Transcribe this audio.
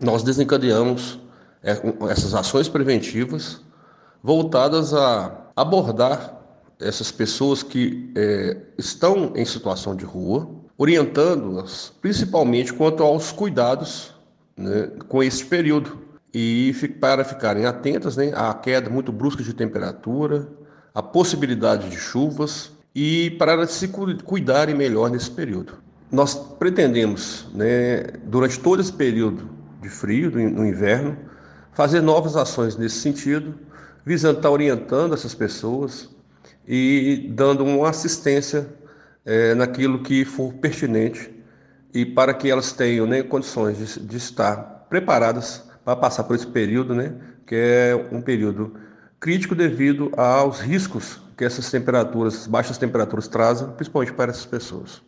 nós desencadeamos essas ações preventivas voltadas a abordar essas pessoas que estão em situação de rua, orientando-as principalmente quanto aos cuidados, né, com esse período e para ficarem atentas, né, à queda muito brusca de temperatura, à possibilidade de chuvas e para se cuidarem melhor nesse período. Nós pretendemos, né, durante todo esse período de frio, no inverno, fazer novas ações nesse sentido, visando estar orientando essas pessoas e dando uma assistência naquilo que for pertinente e para que elas tenham, né, condições de estar preparadas para passar por esse período, né, que é um período crítico devido aos riscos que essas temperaturas, baixas temperaturas trazem, principalmente para essas pessoas.